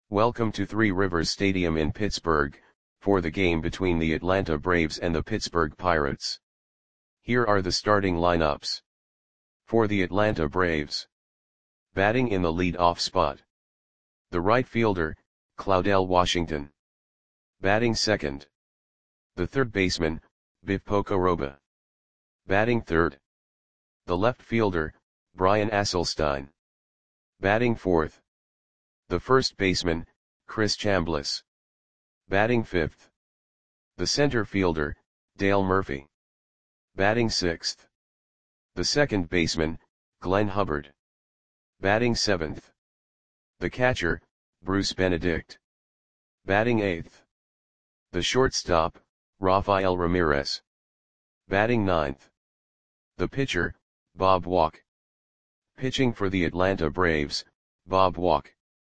Welcome to Three Rivers Stadium in Pittsburgh, for the game between the Atlanta Braves and the Pittsburgh Pirates. Here are the starting lineups. For the Atlanta Braves. Batting in the lead-off spot. The right fielder, Claudell Washington. Batting second. The third baseman, Biff Pocoroba. Batting third. The left fielder, Brian Asselstein. Batting fourth. The first baseman, Chris Chambliss. Batting fifth. The center fielder, Dale Murphy. Batting sixth. The second baseman, Glenn Hubbard. Batting seventh. The catcher, Bruce Benedict. Batting eighth. The shortstop, Rafael Ramirez. Batting ninth. The pitcher, Bob Walk. Pitching for the Atlanta Braves, Bob Walk.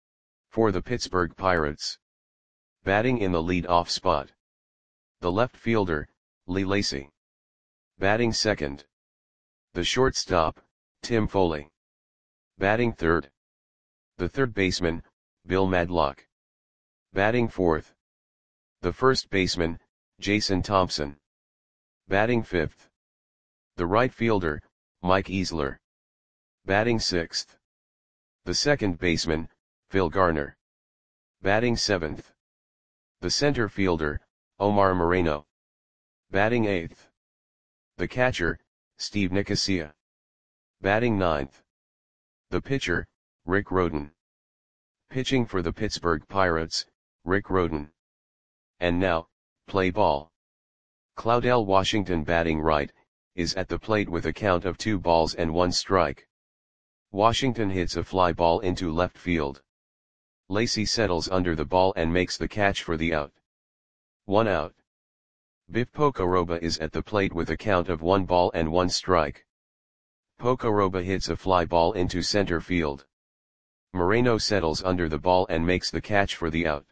For the Pittsburgh Pirates. Batting in the lead-off spot. The left fielder, Lee Lacy. Batting second. The shortstop, Tim Foley. Batting third. The third baseman, Bill Madlock. Batting fourth. The first baseman, Jason Thompson. Batting fifth. The right fielder, Mike Easler. Batting sixth. The second baseman, Phil Garner. Batting seventh. The center fielder, Omar Moreno. Batting eighth. The catcher, Steve Nicosia. Batting ninth. The pitcher, Rick Rhoden. Pitching for the Pittsburgh Pirates, Rick Rhoden. And now, play ball. Claudell Washington batting right, is at the plate with a count of 2 balls and 1 strike. Washington hits a fly ball into left field. Lacy settles under the ball and makes the catch for the out. 1 out. Biff Pocoroba is at the plate with a count of 1 ball and 1 strike. Pocoroba hits a fly ball into center field. Moreno settles under the ball and makes the catch for the out.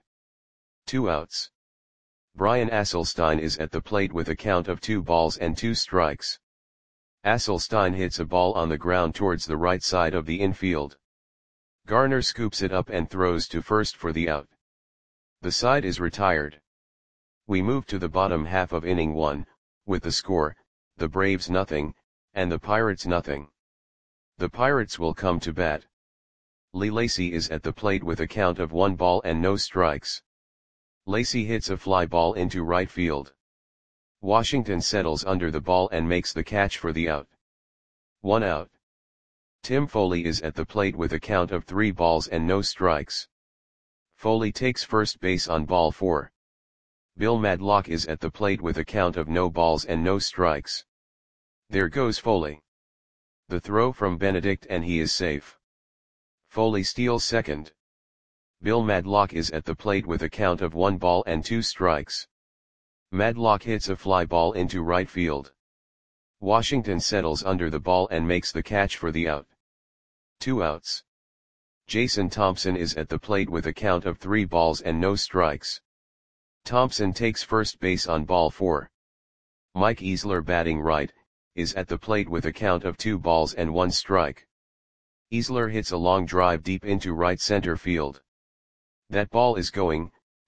2 outs. Brian Asselstein is at the plate with a count of 2 balls and 2 strikes. Asselstein hits a ball on the ground towards the right side of the infield. Garner scoops it up and throws to first for the out. The side is retired. We move to the bottom half of inning 1, with the score, the Braves nothing, and the Pirates nothing. The Pirates will come to bat. Lee Lacy is at the plate with a count of 1 ball and no strikes. Lacy hits a fly ball into right field. Washington settles under the ball and makes the catch for the out. 1 out. Tim Foley is at the plate with a count of 3 balls and no strikes. Foley takes first base on ball 4. Bill Madlock is at the plate with a count of no balls and no strikes. There goes Foley. The throw from Benedict and he is safe. Foley steals second. Bill Madlock is at the plate with a count of 1 ball and 2 strikes. Madlock hits a fly ball into right field. Washington settles under the ball and makes the catch for the out. 2 outs. Jason Thompson is at the plate with a count of 3 balls and no strikes. Thompson takes first base on ball 4. Mike Easler batting right, is at the plate with a count of 2 balls and 1 strike. Easler hits a long drive deep into right center field. That ball is gone.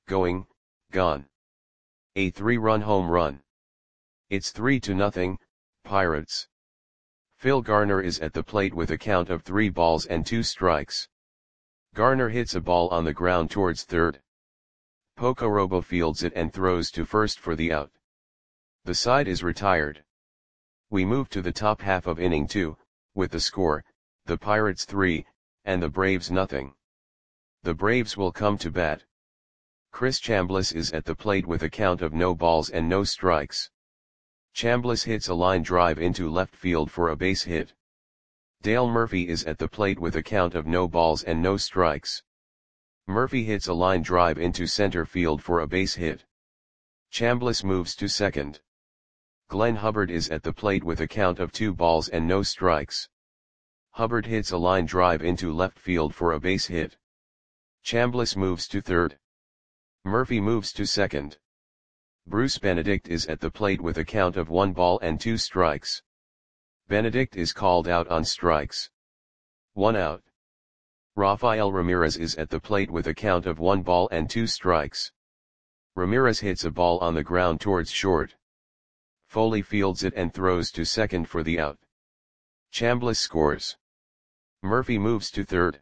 A 3-run home run. It's 3-0, Pirates. Phil Garner is at the plate with a count of 3 balls and 2 strikes. Garner hits a ball on the ground towards third. Pocoroba fields it and throws to first for the out. The side is retired. We move to the top half of inning 2, with the score, the Pirates 3, and the Braves nothing. The Braves will come to bat. Chris Chambliss is at the plate with a count of no balls and no strikes. Chambliss hits a line drive into left field for a base hit. Dale Murphy is at the plate with a count of no balls and no strikes. Murphy hits a line drive into center field for a base hit. Chambliss moves to second. Glenn Hubbard is at the plate with a count of 2 balls and no strikes. Hubbard hits a line drive into left field for a base hit. Chambliss moves to third. Murphy moves to second. Bruce Benedict is at the plate with a count of 1 ball and 2 strikes. Benedict is called out on strikes. 1 out. Rafael Ramirez is at the plate with a count of 1 ball and 2 strikes. Ramirez hits a ball on the ground towards short. Foley fields it and throws to second for the out. Chambliss scores. Murphy moves to third.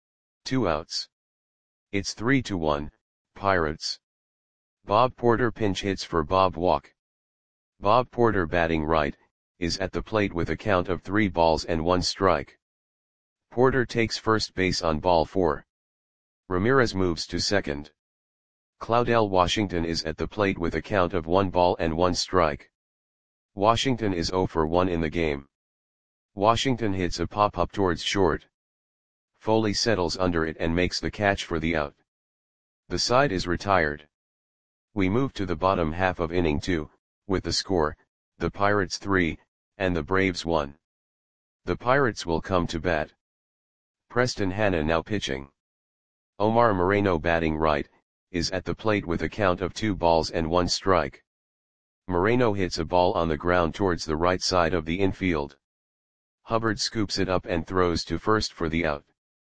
2 outs. It's 3-1, Pirates. Bob Porter pinch hits for Bob Walk. Bob Porter, batting right, is at the plate with a count of 3 balls and 1 strike. Porter takes first base on ball 4. Ramirez moves to second. Claudell Washington is at the plate with a count of 1 ball and 1 strike. Washington is 0 for 1 in the game. Washington hits a pop-up towards short. Foley settles under it and makes the catch for the out. The side is retired. We move to the bottom half of inning 2, with the score, the Pirates 3, and the Braves 1. The Pirates will come to bat. Preston Hanna now pitching. Omar Moreno, batting right, is at the plate with a count of 2 balls and 1 strike. Moreno hits a ball on the ground towards the right side of the infield. Hubbard scoops it up and throws to first for the out.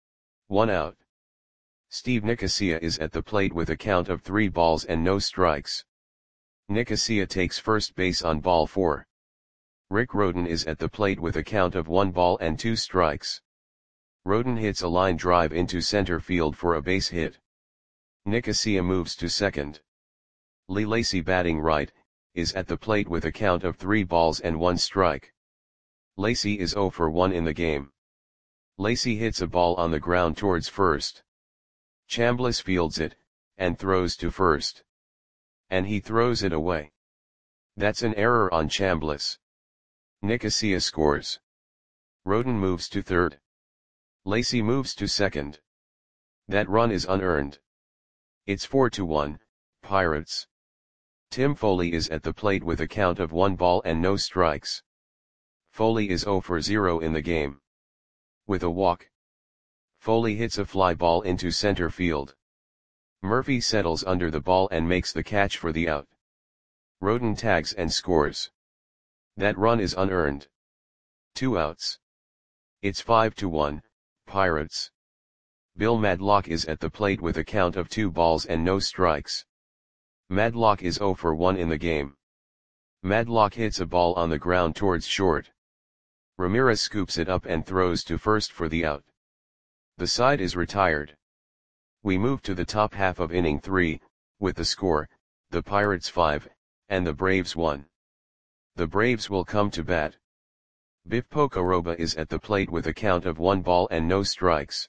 1 out. Steve Nicosia is at the plate with a count of 3 balls and no strikes. Nicosia takes first base on ball 4. Rick Rhoden is at the plate with a count of 1 ball and 2 strikes. Rhoden hits a line drive into center field for a base hit. Nicosia moves to second. Lee Lacy, batting right, is at the plate with a count of 3 balls and 1 strike. Lacy is 0 for 1 in the game. Lacy hits a ball on the ground towards first. Chambliss fields it, and throws to first. And he throws it away. That's an error on Chambliss. Nicosia scores. Rhoden moves to third. Lacy moves to second. That run is unearned. It's 4-1, Pirates. Tim Foley is at the plate with a count of 1 ball and no strikes. Foley is 0 for 0 in the game. With a walk, Foley hits a fly ball into center field. Murphy settles under the ball and makes the catch for the out. Rhoden tags and scores. That run is unearned. 2 outs. It's 5-1, Pirates. Bill Madlock is at the plate with a count of 2 balls and no strikes. Madlock is 0 for 1 in the game. Madlock hits a ball on the ground towards short. Ramirez scoops it up and throws to first for the out. The side is retired. We move to the top half of inning 3, with the score, the Pirates 5, and the Braves 1. The Braves will come to bat. Biff Pocoroba is at the plate with a count of 1 ball and no strikes.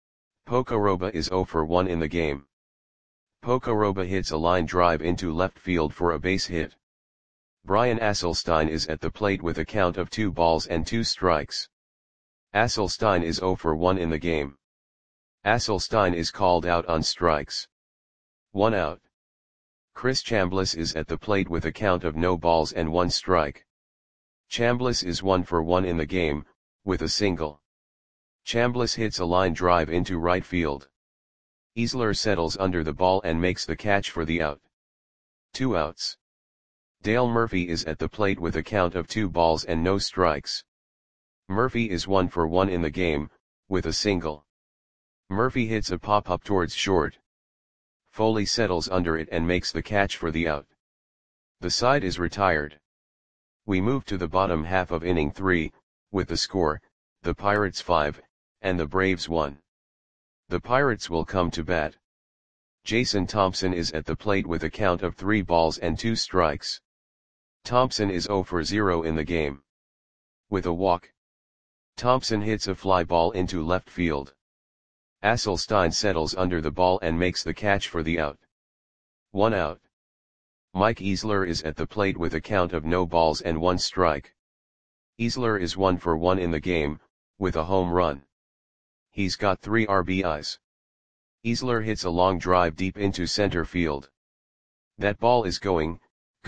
Pocoroba is 0 for 1 in the game. Pocoroba hits a line drive into left field for a base hit. Brian Asselstein is at the plate with a count of 2 balls and 2 strikes. Asselstein is 0 for 1 in the game. Asselstein is called out on strikes. 1 out. Chris Chambliss is at the plate with a count of no balls and 1 strike. Chambliss is 1 for 1 in the game, with a single. Chambliss hits a line drive into right field. Easler settles under the ball and makes the catch for the out. 2 outs. Dale Murphy is at the plate with a count of 2 balls and no strikes. Murphy is 1 for 1 in the game, with a single. Murphy hits a pop-up towards short. Foley settles under it and makes the catch for the out. The side is retired. We move to the bottom half of inning 3, with the score, the Pirates 5, and the Braves 1. The Pirates will come to bat. Jason Thompson is at the plate with a count of 3 balls and 2 strikes. Thompson is 0 for 0 in the game. With a walk, Thompson hits a fly ball into left field. Asselstein settles under the ball and makes the catch for the out. 1 out. Mike Easler is at the plate with a count of no balls and 1 strike. Easler is 1 for 1 in the game, with a home run. He's got 3 RBIs. Easler hits a long drive deep into center field. That ball is gone.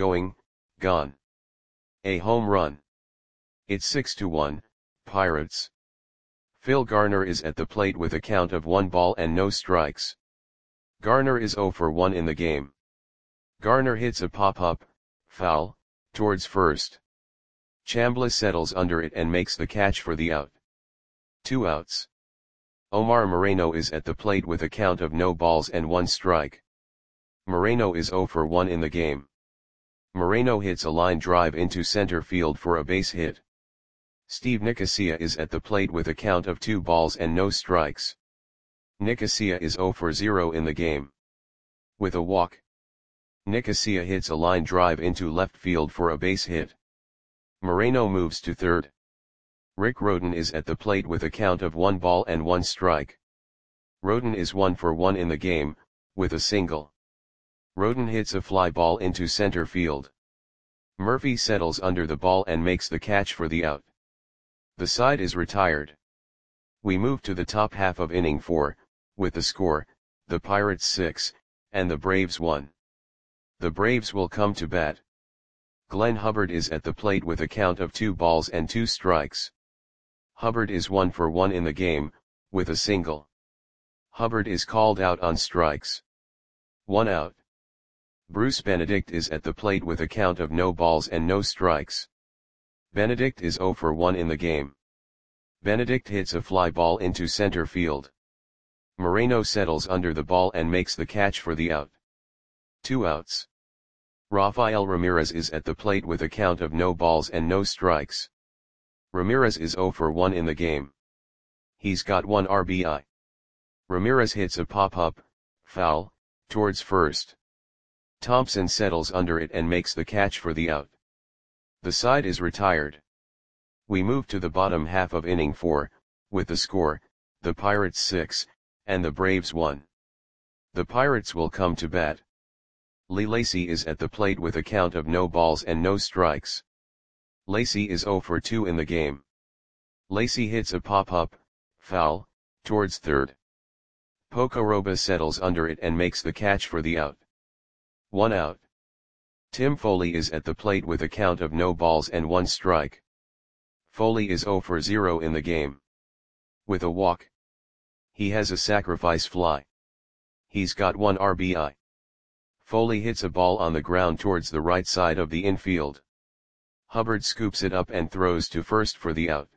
A home run. It's 6-1, Pirates. Phil Garner is at the plate with a count of 1 ball and no strikes. Garner is 0 for 1 in the game. Garner hits a pop-up, foul, towards first. Chambliss settles under it and makes the catch for the out. 2 outs. Omar Moreno is at the plate with a count of no balls and 1 strike. Moreno is 0 for 1 in the game. Moreno hits a line drive into center field for a base hit. Steve Nicosia is at the plate with a count of 2 balls and no strikes. Nicosia is 0 for 0 in the game. With a walk, Nicosia hits a line drive into left field for a base hit. Moreno moves to third. Rick Rhoden is at the plate with a count of 1 ball and 1 strike. Rhoden is 1 for 1 in the game, with a single. Rhoden hits a fly ball into center field. Murphy settles under the ball and makes the catch for the out. The side is retired. We move to the top half of inning 4, with the score, the Pirates 6, and the Braves 1. The Braves will come to bat. Glenn Hubbard is at the plate with a count of 2 balls and 2 strikes. Hubbard is 1 for 1 in the game, with a single. Hubbard is called out on strikes. 1 out. Bruce Benedict is at the plate with a count of no balls and no strikes. Benedict is 0 for 1 in the game. Benedict hits a fly ball into center field. Moreno settles under the ball and makes the catch for the out. 2 outs. Rafael Ramirez is at the plate with a count of no balls and no strikes. Ramirez is 0 for 1 in the game. He's got 1 RBI. Ramirez hits a pop-up, foul, towards first. Thompson settles under it and makes the catch for the out. The side is retired. We move to the bottom half of inning 4, with the score, the Pirates 6, and the Braves 1. The Pirates will come to bat. Lee Lacy is at the plate with a count of no balls and no strikes. Lacy is 0 for 2 in the game. Lacy hits a pop-up, foul, towards third. Pocoroba settles under it and makes the catch for the out. 1 out. Tim Foley is at the plate with a count of no balls and 1 strike. Foley is 0 for 0 in the game. With a walk, he has a sacrifice fly. He's got 1 RBI. Foley hits a ball on the ground towards the right side of the infield. Hubbard scoops it up and throws to first for the out.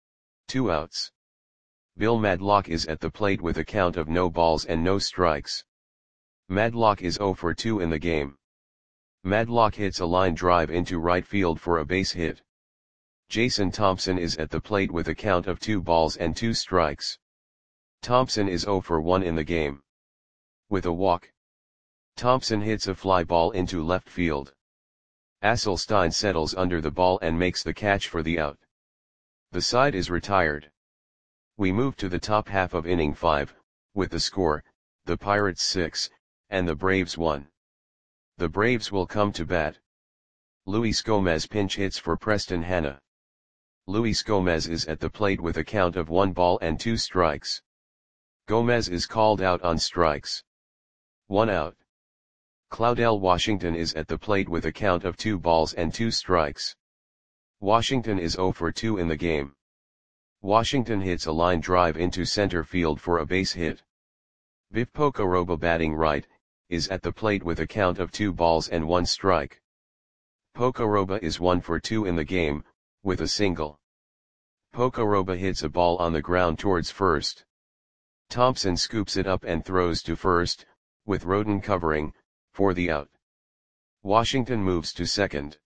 2 outs. Bill Madlock is at the plate with a count of no balls and no strikes. Madlock is 0 for 2 in the game. Madlock hits a line drive into right field for a base hit. Jason Thompson is at the plate with a count of 2 balls and 2 strikes. Thompson is 0 for 1 in the game. With a walk, Thompson hits a fly ball into left field. Asselstein settles under the ball and makes the catch for the out. The side is retired. We move to the top half of inning 5, with the score, the Pirates 6, and the Braves 1. The Braves will come to bat. Luis Gomez pinch hits for Preston Hanna. Luis Gomez is at the plate with a count of 1 ball and 2 strikes. Gomez is called out on strikes. 1 out. Claudel Washington is at the plate with a count of 2 balls and 2 strikes. Washington is 0 for 2 in the game. Washington hits a line drive into center field for a base hit. Biff Pocoroba, batting right, is at the plate with a count of 2 balls and 1 strike. Pocoroba is 1 for 2 in the game, with a single. Pocoroba hits a ball on the ground towards first. Thompson scoops it up and throws to first, with Rhoden covering, for the out. Washington moves to second.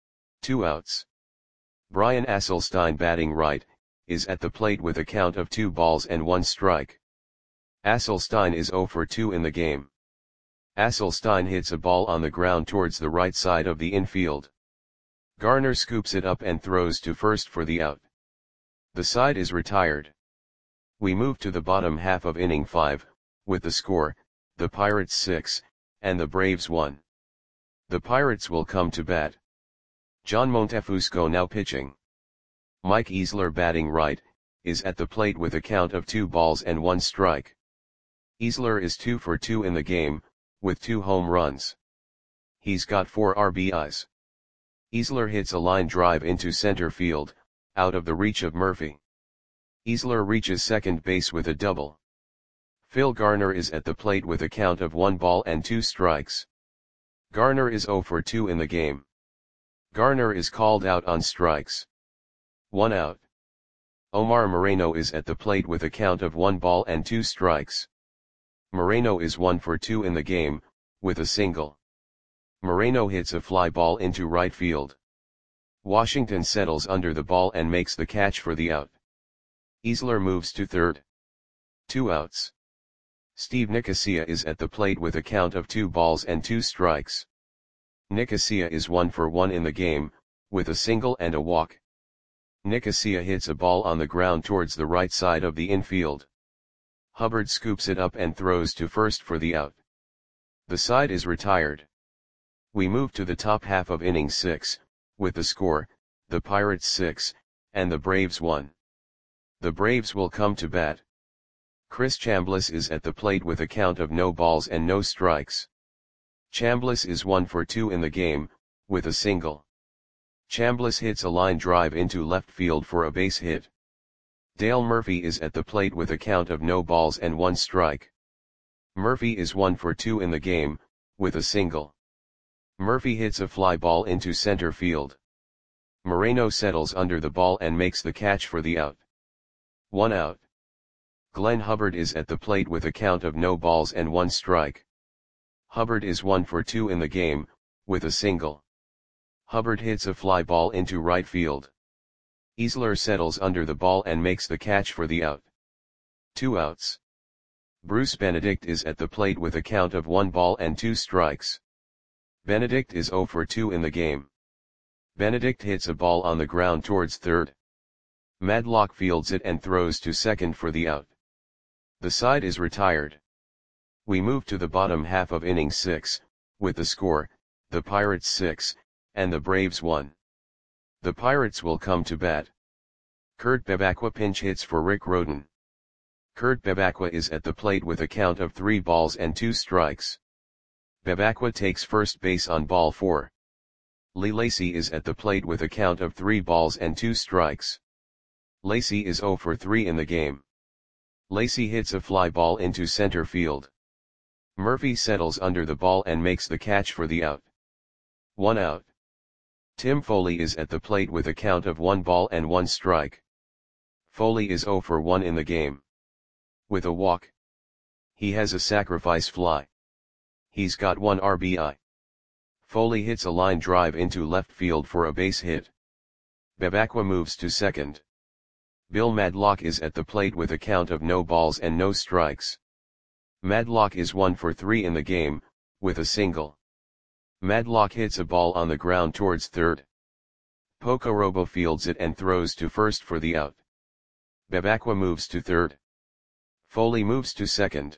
2 outs. Brian Asselstein, batting right, is at the plate with a count of 2 balls and 1 strike. Asselstein is 0 for 2 in the game. Asselstein hits a ball on the ground towards the right side of the infield. Garner scoops it up and throws to first for the out. The side is retired. We move to the bottom half of inning 5, with the score, the Pirates 6, and the Braves 1. The Pirates will come to bat. John Montefusco now pitching. Mike Easler, batting right, is at the plate with a count of 2 balls and 1 strike. Easler is 2 for 2 in the game, with 2 home runs. He's got 4 RBIs. Easler hits a line drive into center field, out of the reach of Murphy. Easler reaches second base with a double. Phil Garner is at the plate with a count of 1 ball and 2 strikes. Garner is 0 for 2 in the game. Garner is called out on strikes. 1 out. Omar Moreno is at the plate with a count of 1 ball and 2 strikes. Moreno is 1 for 2 in the game, with a single. Moreno hits a fly ball into right field. Washington settles under the ball and makes the catch for the out. Easler moves to third. 2 outs. Steve Nicosia is at the plate with a count of 2 balls and 2 strikes. Nicosia is 1 for 1 in the game, with a single and a walk. Nicosia hits a ball on the ground towards the right side of the infield. Hubbard scoops it up and throws to first for the out. The side is retired. We move to the top half of inning 6, with the score, the Pirates 6, and the Braves 1. The Braves will come to bat. Chris Chambliss is at the plate with a count of no balls and no strikes. Chambliss is 1 for 2 in the game, with a single. Chambliss hits a line drive into left field for a base hit. Dale Murphy is at the plate with a count of no balls and 1 strike. Murphy is 1 for 2 in the game, with a single. Murphy hits a fly ball into center field. Moreno settles under the ball and makes the catch for the out. 1 out. Glenn Hubbard is at the plate with a count of no balls and 1 strike. Hubbard is 1 for 2 in the game, with a single. Hubbard hits a fly ball into right field. Easler settles under the ball and makes the catch for the out. 2 outs. Bruce Benedict is at the plate with a count of 1 ball and 2 strikes. Benedict is 0 for 2 in the game. Benedict hits a ball on the ground towards third. Madlock fields it and throws to second for the out. The side is retired. We move to the bottom half of inning 6, with the score, the Pirates 6, and the Braves 1. The Pirates will come to bat. Kurt Bevacqua pinch hits for Rick Rhoden. Kurt Bevacqua is at the plate with a count of 3 balls and 2 strikes. Bevacqua takes first base on ball 4. Lee Lacy is at the plate with a count of 3 balls and 2 strikes. Lacy is 0 for 3 in the game. Lacy hits a fly ball into center field. Murphy settles under the ball and makes the catch for the out. 1 out. Tim Foley is at the plate with a count of 1 ball and 1 strike. Foley is 0 for 1 in the game. With a walk. He has a sacrifice fly. He's got 1 RBI. Foley hits a line drive into left field for a base hit. Bevacqua moves to second. Bill Madlock is at the plate with a count of no balls and no strikes. Madlock is 1 for 3 in the game, with a single. Madlock hits a ball on the ground towards third. Pocorobo fields it and throws to first for the out. Bevacqua moves to third. Foley moves to second.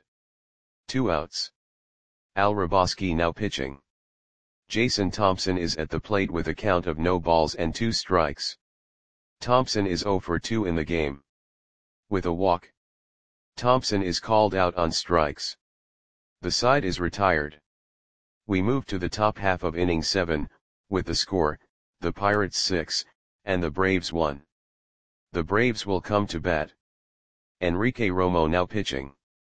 2 outs. Al Hrabosky now pitching. Jason Thompson is at the plate with a count of no balls and 2 strikes. Thompson is 0 for 2 in the game. With a walk. Thompson is called out on strikes. The side is retired. We move to the top half of inning 7, with the score, the Pirates 6, and the Braves 1. The Braves will come to bat. Enrique Romo now pitching.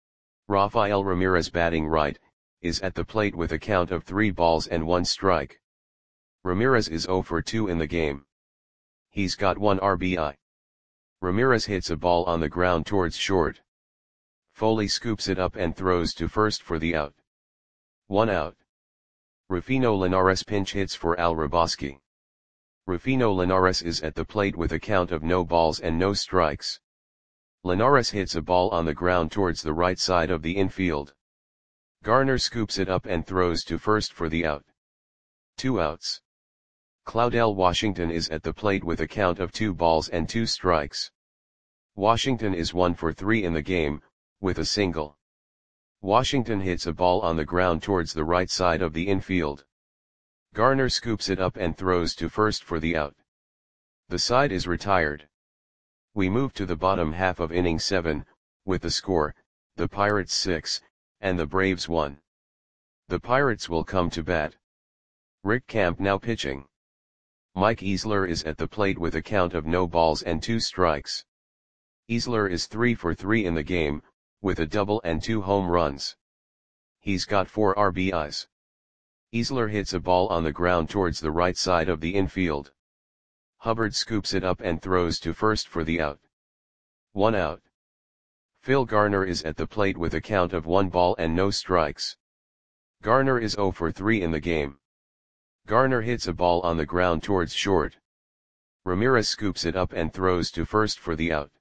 Rafael Ramirez batting right, is at the plate with a count of 3 balls and 1 strike. Ramirez is 0 for 2 in the game. He's got 1 RBI. Ramirez hits a ball on the ground towards short. Foley scoops it up and throws to first for the out. 1 out. Rufino Linares pinch hits for Al Hrabosky. Rufino Linares is at the plate with a count of no balls and no strikes. Linares hits a ball on the ground towards the right side of the infield. Garner scoops it up and throws to first for the out. 2 outs. Claudel Washington is at the plate with a count of 2 balls and 2 strikes. Washington is 1 for 3 in the game, with a single. Washington hits a ball on the ground towards the right side of the infield. Garner scoops it up and throws to first for the out. The side is retired. We move to the bottom half of inning 7, with the score, the Pirates 6, and the Braves 1. The Pirates will come to bat. Rick Camp now pitching. Mike Easler is at the plate with a count of no balls and 2 strikes. Easler is 3 for 3 in the game, with a double and 2 home runs. He's got 4 RBIs. Easler hits a ball on the ground towards the right side of the infield. Hubbard scoops it up and throws to first for the out. 1 out. Phil Garner is at the plate with a count of 1 ball and no strikes. Garner is 0 for 3 in the game. Garner hits a ball on the ground towards short. Ramirez scoops it up and throws to first for the out.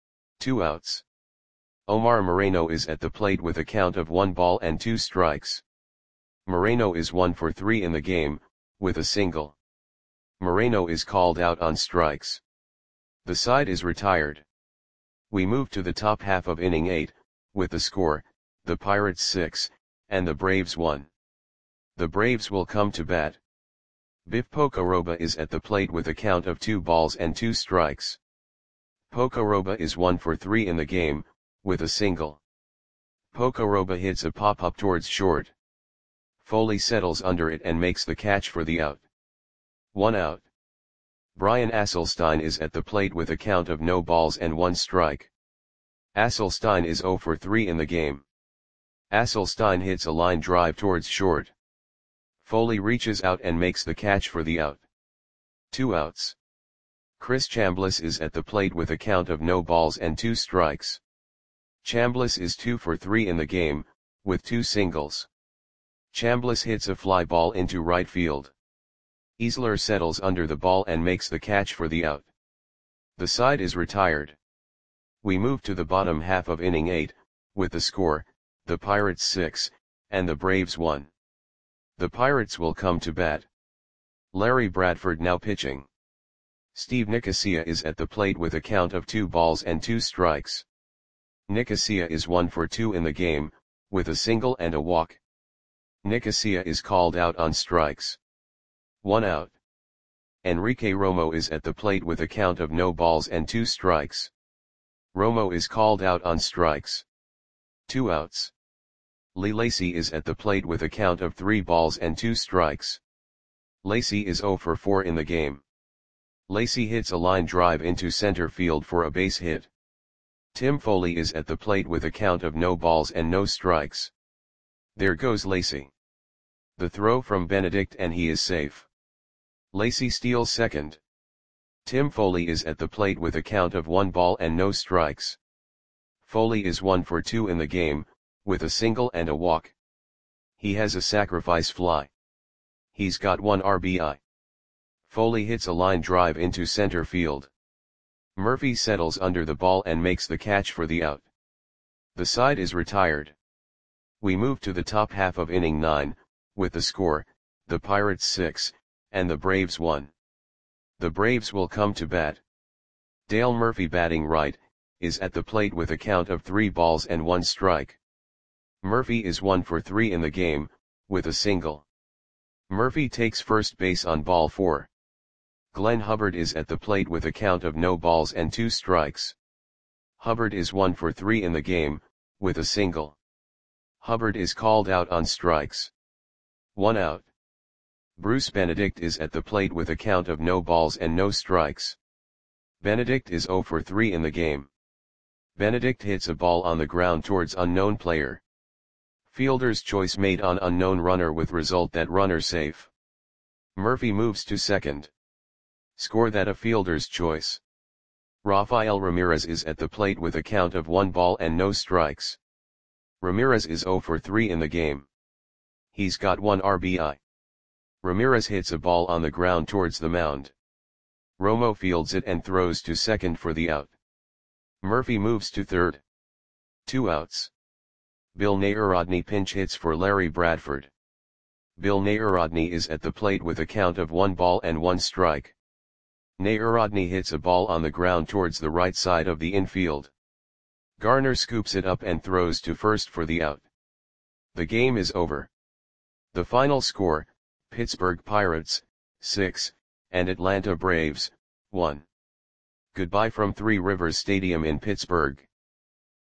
2 outs. Omar Moreno is at the plate with a count of 1 ball and 2 strikes. Moreno is 1 for 3 in the game, with a single. Moreno is called out on strikes. The side is retired. We move to the top half of inning 8, with the score, the Pirates 6, and the Braves 1. The Braves will come to bat. Biff Pocoroba is at the plate with a count of 2 balls and 2 strikes. Pocoroba is 1 for 3 in the game, with a single. Pocoroba hits a pop-up towards short. Foley settles under it and makes the catch for the out. 1 out. Brian Asselstein is at the plate with a count of no balls and 1 strike. Asselstein is 0 for 3 in the game. Asselstein hits a line drive towards short. Foley reaches out and makes the catch for the out. 2 outs. Chris Chambliss is at the plate with a count of no balls and 2 strikes. Chambliss is 2 for 3 in the game, with 2 singles. Chambliss hits a fly ball into right field. Easler settles under the ball and makes the catch for the out. The side is retired. We move to the bottom half of inning 8, with the score, the Pirates 6, and the Braves 1. The Pirates will come to bat. Larry Bradford now pitching. Steve Nicosia is at the plate with a count of 2 balls and 2 strikes. Nicosia is 1 for 2 in the game, with a single and a walk. Nicosia is called out on strikes. 1 out. Enrique Romo is at the plate with a count of no balls and 2 strikes. Romo is called out on strikes. 2 outs. Lee Lacy is at the plate with a count of 3 balls and 2 strikes. Lacy is 0 for 4 in the game. Lacy hits a line drive into center field for a base hit. Tim Foley is at the plate with a count of no balls and no strikes. There goes Lacy. The throw from Benedict and he is safe. Lacy steals second. Tim Foley is at the plate with a count of 1 ball and no strikes. Foley is 1 for 2 in the game, with a single and a walk. He has a sacrifice fly. He's got 1 RBI. Foley hits a line drive into center field. Murphy settles under the ball and makes the catch for the out. The side is retired. We move to the top half of inning 9, with the score, the Pirates 6, and the Braves 1. The Braves will come to bat. Dale Murphy batting right, is at the plate with a count of 3 balls and 1 strike. Murphy is 1 for 3 in the game, with a single. Murphy takes first base on ball 4. Glenn Hubbard is at the plate with a count of no balls and 2 strikes. Hubbard is 1 for 3 in the game, with a single. Hubbard is called out on strikes. 1 out. Bruce Benedict is at the plate with a count of no balls and no strikes. Benedict is 0 for 3 in the game. Benedict hits a ball on the ground towards unknown player. Fielder's choice made on unknown runner with result that runner safe. Murphy moves to second. Score that a fielder's choice. Rafael Ramirez is at the plate with a count of 1 ball and no strikes. Ramirez is 0 for 3 in the game. He's got 1 RBI. Ramirez hits a ball on the ground towards the mound. Romo fields it and throws to second for the out. Murphy moves to third. 2 outs. Bill Narodny pinch hits for Larry Bradford. Bill Narodny is at the plate with a count of 1 ball and 1 strike. Narodny hits a ball on the ground towards the right side of the infield. Garner scoops it up and throws to first for the out. The game is over. The final score, Pittsburgh Pirates, 6, and Atlanta Braves, 1. Goodbye from Three Rivers Stadium in Pittsburgh.